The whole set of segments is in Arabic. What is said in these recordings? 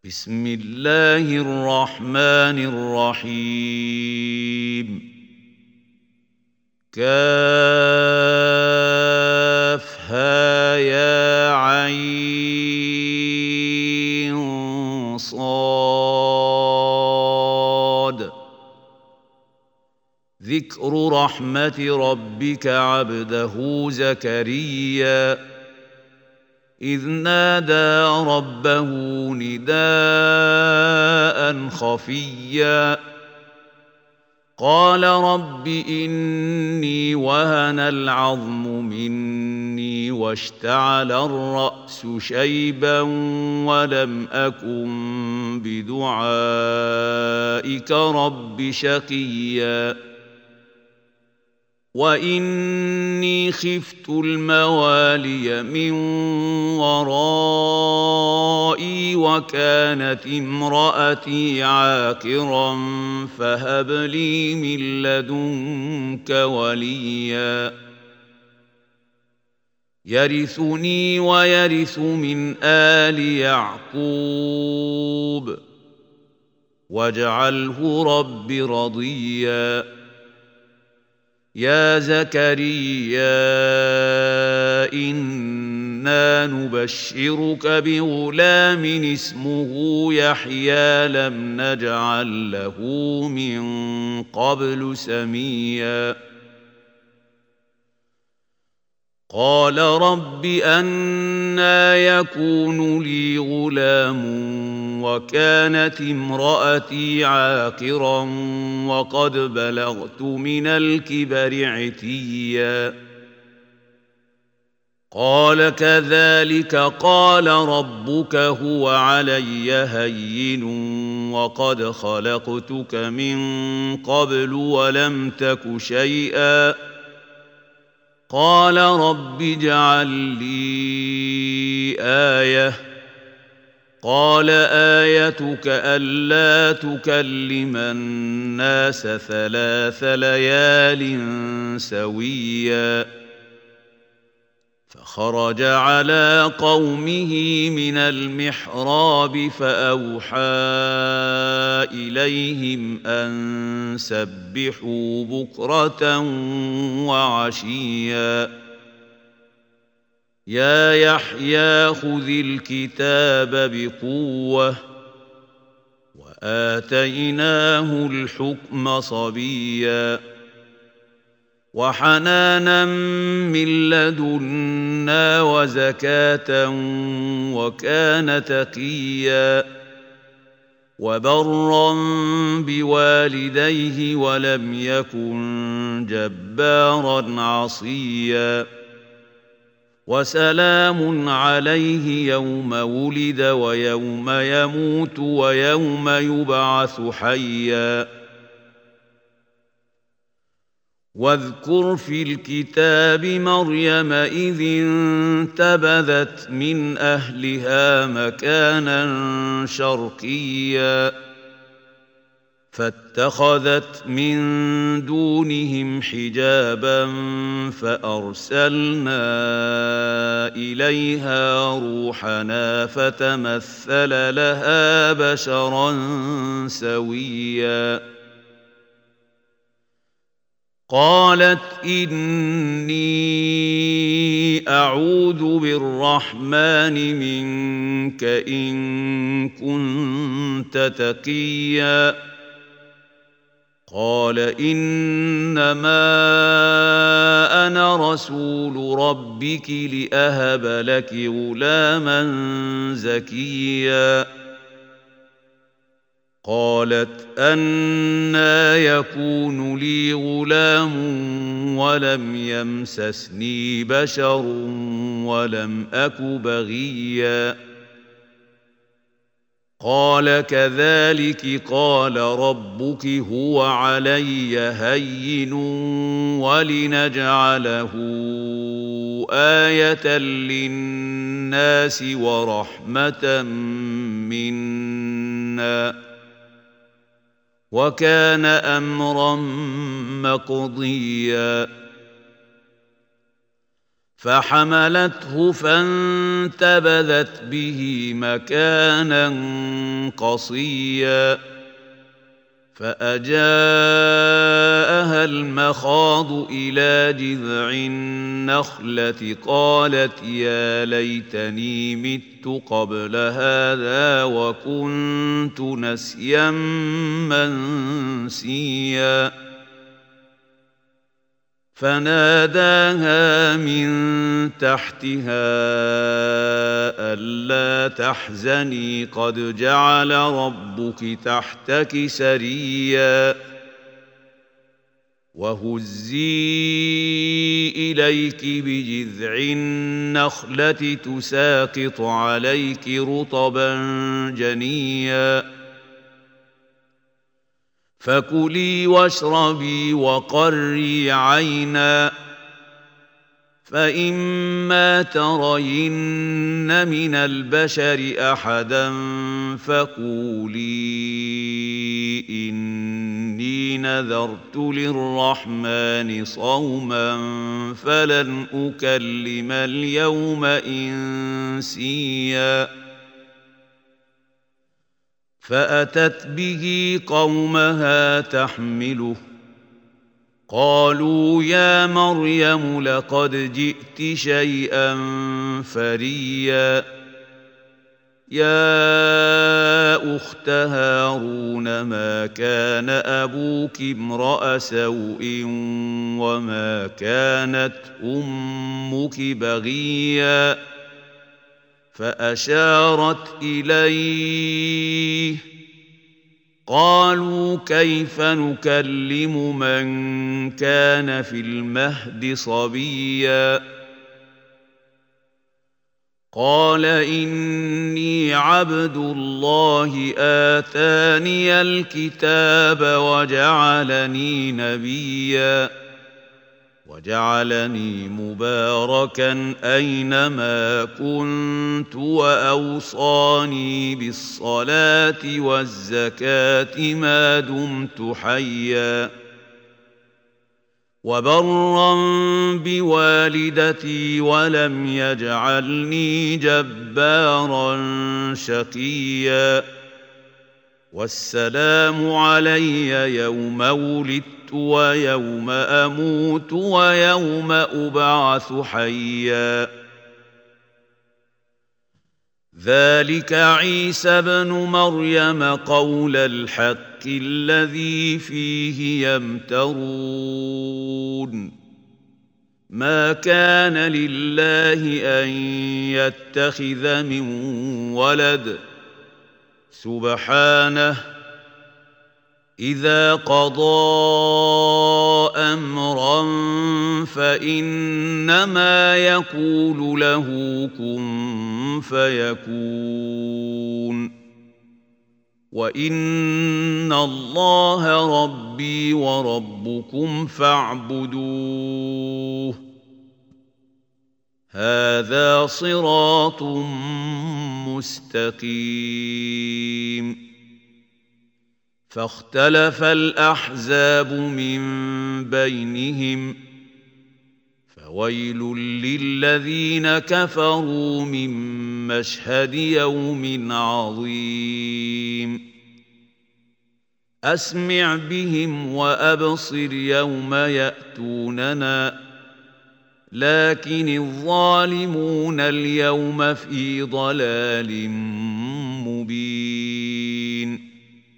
بسم الله الرحمن الرحيم كافها يا عين صاد ذكر رحمة ربك عبده زكريا إذ نادى ربه نداء خفيا قال رب إني وهن العظم مني واشتعل الرأس شيبا ولم أكن بدعائك رب شقيا وإني خفت الموالي من ورائي وكانت امرأتي عاقرا فهب لي من لدنك وليا يرثني ويرث من آل يعقوب واجعله رب رضيا يا زكريا إنا نبشرك بغلام اسمه يحيى لم نجعل له من قبل سميا قال رب أنى يكون لي غلام وكانت امرأتي عاقرا وقد بلغت من الكبر عتيا قال كذلك قال ربك هو علي هين وقد خلقتك من قبل ولم تك شيئا قال رب اجعل لي آية قال آيتك ألا تكلم الناس 3 ليال سويا فخرج على قومه من المحراب فأوحى إليهم أن سبحوا بكرة وعشيا يا يحيى خذ الكتاب بقوة وآتيناه الحكم صبيا وحنانا من لدنا وزكاة وكان تقيا وبرا بوالديه ولم يكن جبارا عصيا وسلام عليه يوم ولد ويوم يموت ويوم يبعث حيا واذكر في الكتاب مريم إذ انتبذت من أهلها مكانا شرقيا فاتخذت من دونهم حجابا فأرسلنا إليها روحنا فتمثل لها بشرا سويا قالت إني أعوذ بالرحمن منك إن كنت تقيا قال إنما أنا رسول ربك لأهب لك غلاما زكيا قالت أنى يكون لي غلام ولم يمسسني بشر ولم أك بغيا قال كذلك قال ربك هو علي هين ولنجعله آية للناس ورحمة منا وكان أمرا مقضيا فحملته فانتبذت به مكانا قصيا فأجاءها المخاض إلى جذع النخلة قالت يا ليتني مت قبل هذا وكنت نسيا منسيا فناداها من تحتها ألا تحزني قد جعل ربك تحتك سريا وهزي إليك بجذع النخلة تساقط عليك رطبا جنيا فكلي واشربي وقري عينا فإما ترين من البشر أحدا فقولي إني نذرت للرحمن صوما فلن أكلم اليوم إنسيا فأتت به قومها تحمله قالوا يا مريم لقد جئت شيئا فريا يا أخت هارون ما كان أبوك امرأ سوء وما كانت أمك بغيا فأشارت إليه قالوا كيف نكلم من كان في المهد صبيا قال إني عبد الله آتاني الكتاب وجعلني نبيا وجعلني مباركا أينما كنت وأوصاني بالصلاة والزكاة ما دمت حيا وبرا بوالدتي ولم يجعلني جبارا شقيا والسلام علي يوم ولدت ويوم أموت ويوم أبعث حيا ذلك عيسى بن مريم قول الحق الذي فيه يمترون ما كان لله أن يتخذ من ولد سبحانه إذا قضى أمرا فإنما يقول له كن فيكون وإن الله ربي وربكم فاعبدوه هذا صراط مستقيم فاختلف الأحزاب من بينهم فويل للذين كفروا من مشهد يوم عظيم أسمع بهم وأبصر يوم يأتوننا لكن الظالمون اليوم في ضلال مبين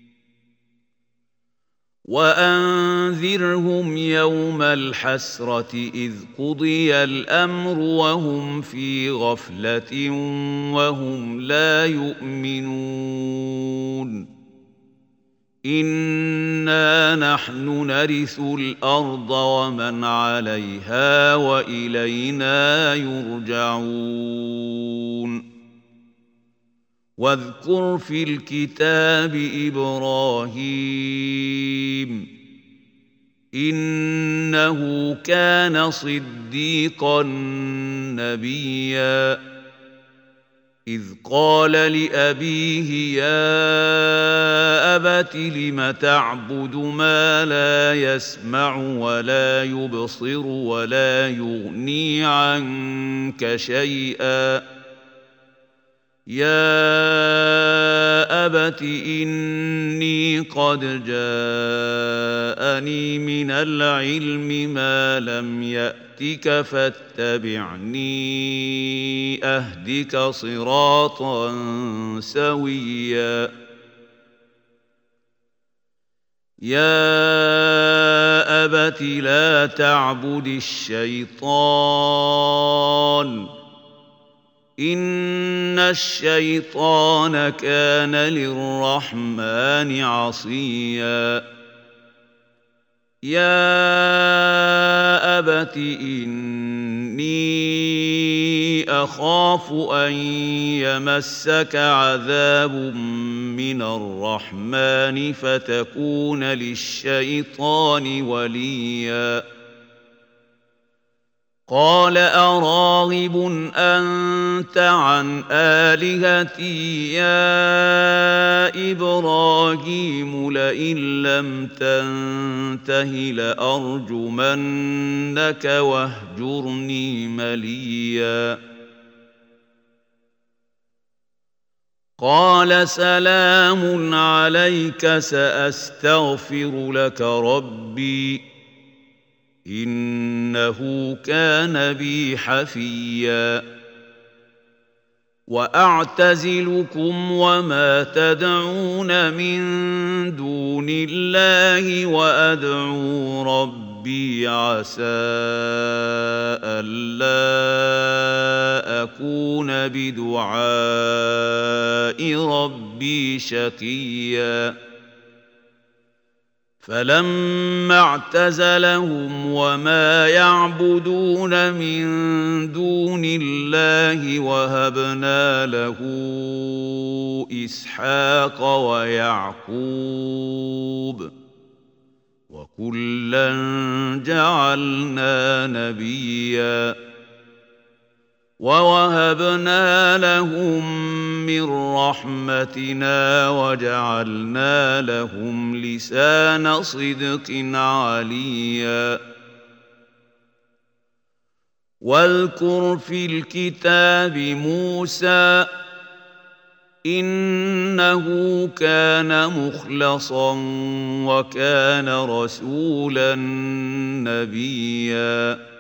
وأنذرهم يوم الحسرة إذ قضي الأمر وهم في غفلة وهم لا يؤمنون إنا نحن نرث الأرض ومن عليها وإلينا يرجعون واذكر في الكتاب إبراهيم إنه كان صديقا نبيا إذ قال لأبيه يا أبت لم تعبد ما لا يسمع ولا يبصر ولا يغني عنك شيئا يا أبت إني قد جاءني من العلم ما لم يأتك فاتبعني أهدك صراطا سويا يا أبت لا تعبد الشيطان إن الشيطان كان للرحمن عصيا يا أبت إني أخاف أن يمسك عذاب من الرحمن فتكون للشيطان وليا قال أراغب أنت عن آلهتي يا إبراهيم لئن لم تنته لأرجمنك واهجرني مليا قال سلام عليك سأستغفر لك ربي إنه كان بي حفيا وأعتزلكم وما تدعون من دون الله وأدعو ربي عسى ألا أكون بدعاء ربي شقيا فلما اعتزلهم وما يعبدون من دون الله وهبنا له إسحاق ويعقوب وكلا جعلنا نبيا ووهبنا لهم من رحمتنا وجعلنا لهم لسان صدق عليا واذكر في الكتاب موسى إنه كان مخلصا وكان رسولا نبيا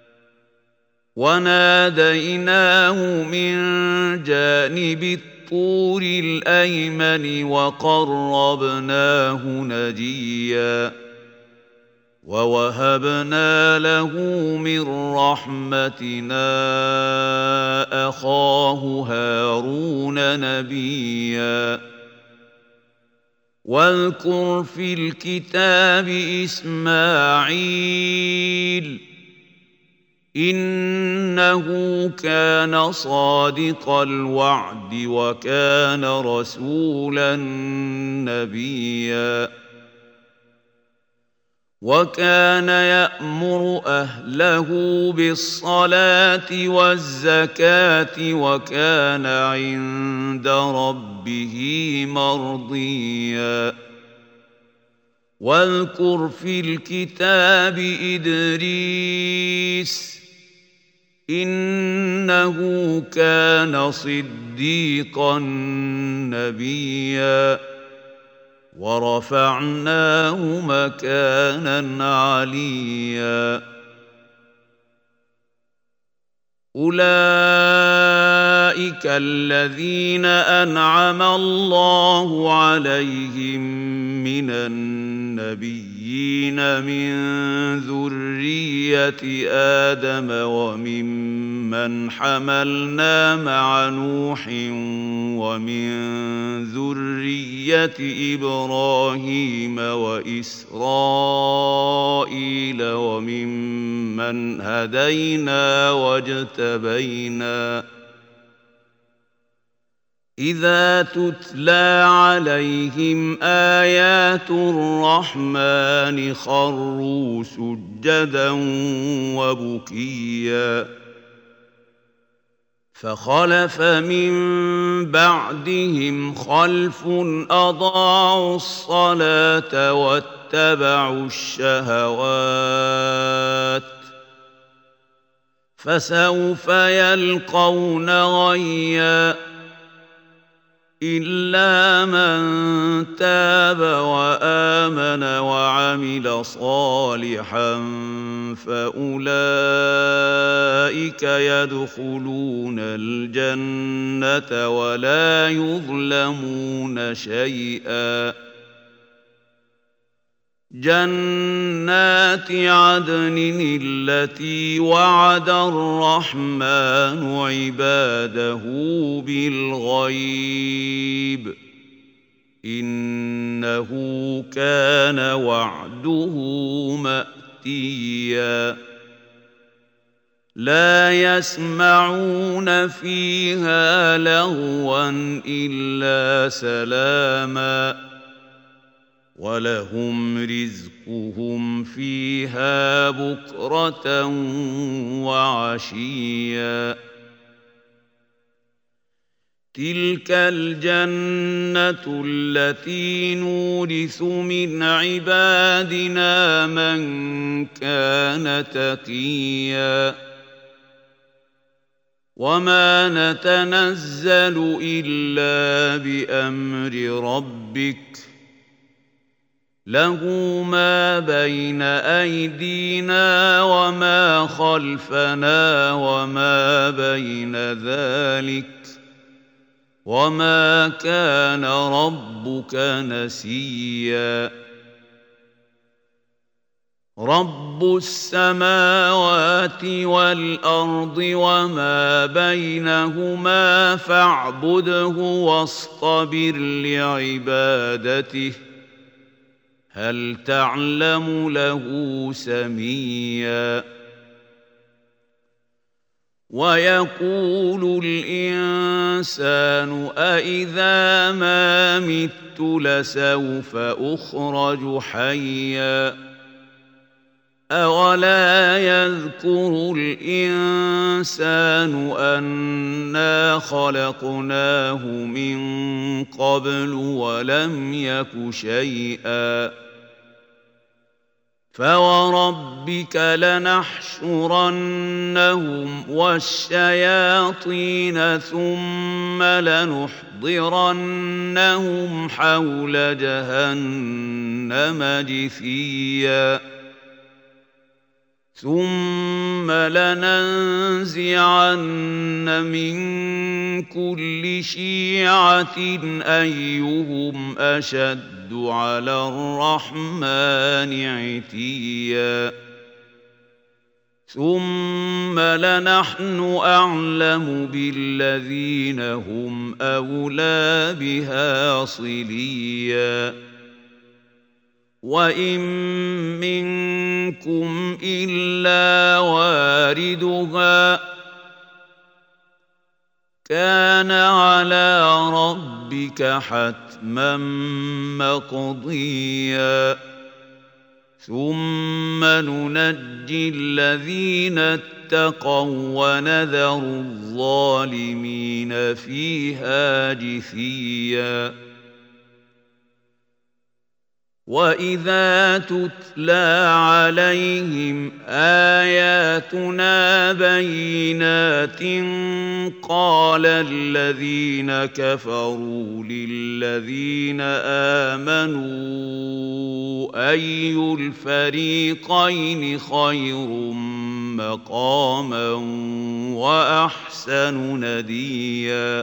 وناديناه من جانب الطور الأيمن وقربناه نجيا ووهبنا له من رحمتنا أخاه هارون نبيا واذكر في الكتاب إسماعيل إنه كان صادق الوعد وكان رسولا نبيا وكان يأمر أهله بالصلاة والزكاة وكان عند ربه مرضيا واذكر في الكتاب إدريس إنه كان صديقا نبيا ورفعناه مكانا عليا أولئك الذين أنعم الله عليهم من النبيين من ذرية آدم وممن حملنا مع نوح ومن ذرية إبراهيم وإسرائيل وممن هدينا واجتبينا إذا تتلى عليهم آيات الرحمن خروا سجدا وبكيا فخلف من بعدهم خلف أضاعوا الصلاة واتبعوا الشهوات فسوف يلقون غيا إلا من تاب وآمن وعمل صالحا فأولئك يدخلون الجنة ولا يظلمون شيئا جنات عدن التي وعد الرحمن عباده بالغيب إنه كان وعده مأتيا لا يسمعون فيها لغوا إلا سلاما ولهم رزقهم فيها بكرة وعشيا تلك الجنة التي نورث من عبادنا من كان تقيا وما نتنزل إلا بأمر ربك له ما بين أيدينا وما خلفنا وما بين ذلك وما كان ربك نسيا رب السماوات والأرض وما بينهما فاعبده واصطبر لعبادته هل تعلم له سميا ويقول الإنسان أإذا ما مت لسوف أخرج حيا أولا يذكر الإنسان أنا خلقناه من قبل ولم يك شيئا فوربك لنحشرنهم والشياطين ثم لنحضرنهم حول جهنم جثيا ثم لننزعن من كل شيعة أيهم أشد على الرحمن عتيا ثم لنحن أعلم بالذين هم أولى بها صليا وإن منكم إلا واردها كان على ربك حتما مقضيا ثم ننجي الذين اتقوا ونذر الظالمين فيها جثيا وإذا تتلى عليهم آياتنا بينات قال الذين كفروا للذين آمنوا أي الفريقين خير مقاما وأحسن نديا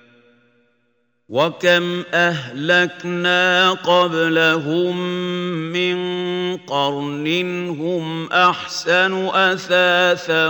وكم أهلكنا قبلهم من قرن هم أحسن أثاثا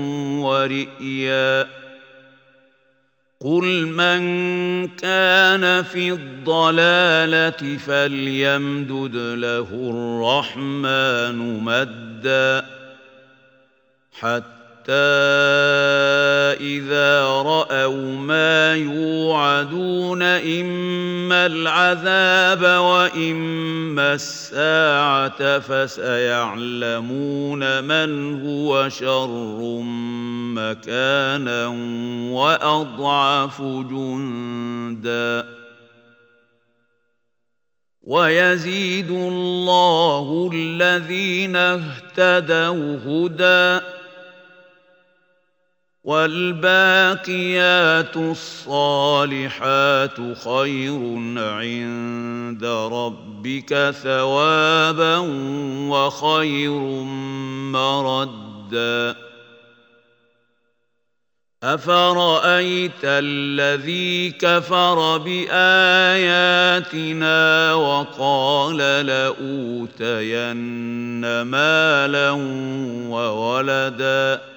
ورئيا قل من كان في الضلالة فليمدد له الرحمن مدا حتى إذا رأوا ما يوعدون إما العذاب وإما الساعة فسيعلمون من هو شر مكانا وأضعف جندا ويزيد الله الذين اهتدوا هدى والباقيات الصالحات خير عند ربك ثوابا وخير مردا أفرأيت الذي كفر بآياتنا وقال لأوتين مالا وولدا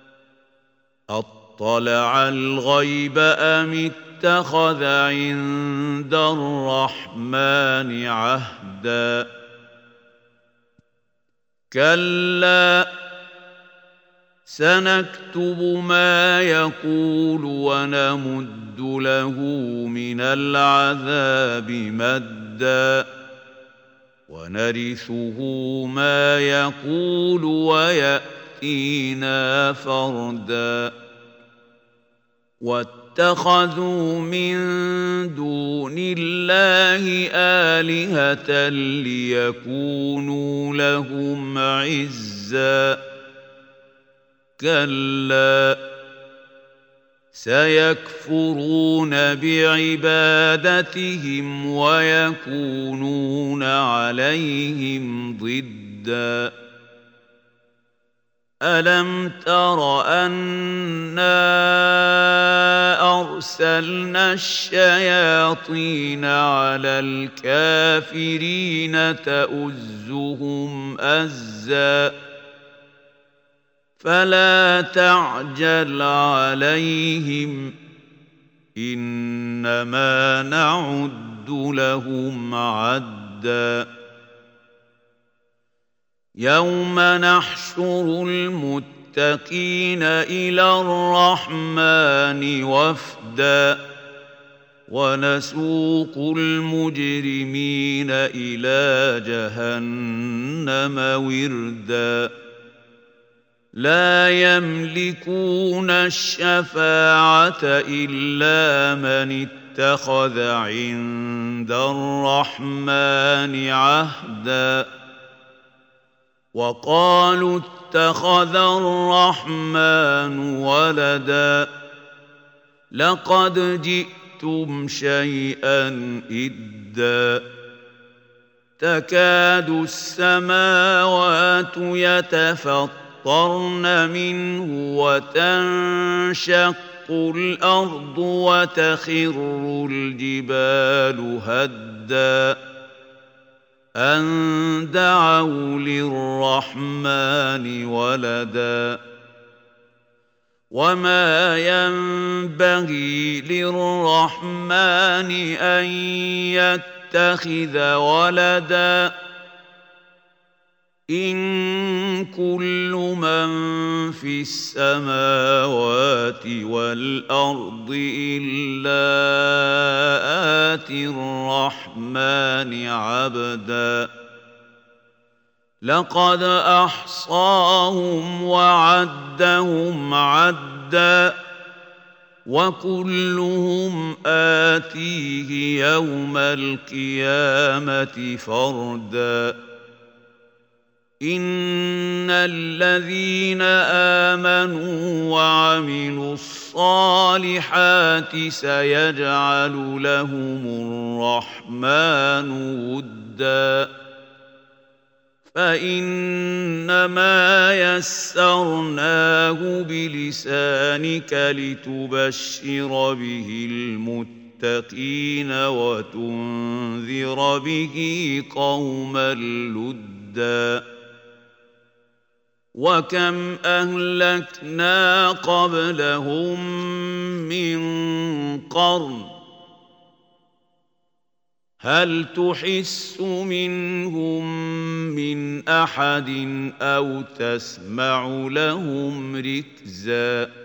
أطلع الغيب أم اتخذ عند الرحمن عهدا كلا سنكتب ما يقول ونمد له من العذاب مدا ونرثه ما يقول ويأتينا فردا واتخذوا من دون الله آلهة ليكونوا لهم عزا كلا سيكفرون بعبادتهم ويكونون عليهم ضدا ألم تر أنا أرسلنا الشياطين على الكافرين تؤزهم أزا فلا تعجل عليهم إنما نعد لهم عدا يوم نحشر المتقين إلى الرحمن وفدا ونسوق المجرمين إلى جهنم وردا لا يملكون الشفاعة إلا من اتخذ عند الرحمن عهدا وقالوا اتخذ الرحمن ولدا لقد جئتم شيئا إدا تكاد السماوات يتفطرن منه وتنشق الأرض وتخر الجبال هدا أن دعوا للرحمن ولدا وما ينبغي للرحمن أن يتخذ ولدا إن كل من في السماوات والأرض إلا آتي الرحمن عبدا لقد أحصاهم وعدهم عدا وكلهم آتيه يوم القيامة فردا إن الذين آمنوا وعملوا الصالحات سيجعل لهم الرحمن ودا فإنما يسرناه بلسانك لتبشر به المتقين وتنذر به قوما لدا وكم أهلكنا قبلهم من قرن هل تحس منهم من أحد أو تسمع لهم ركزا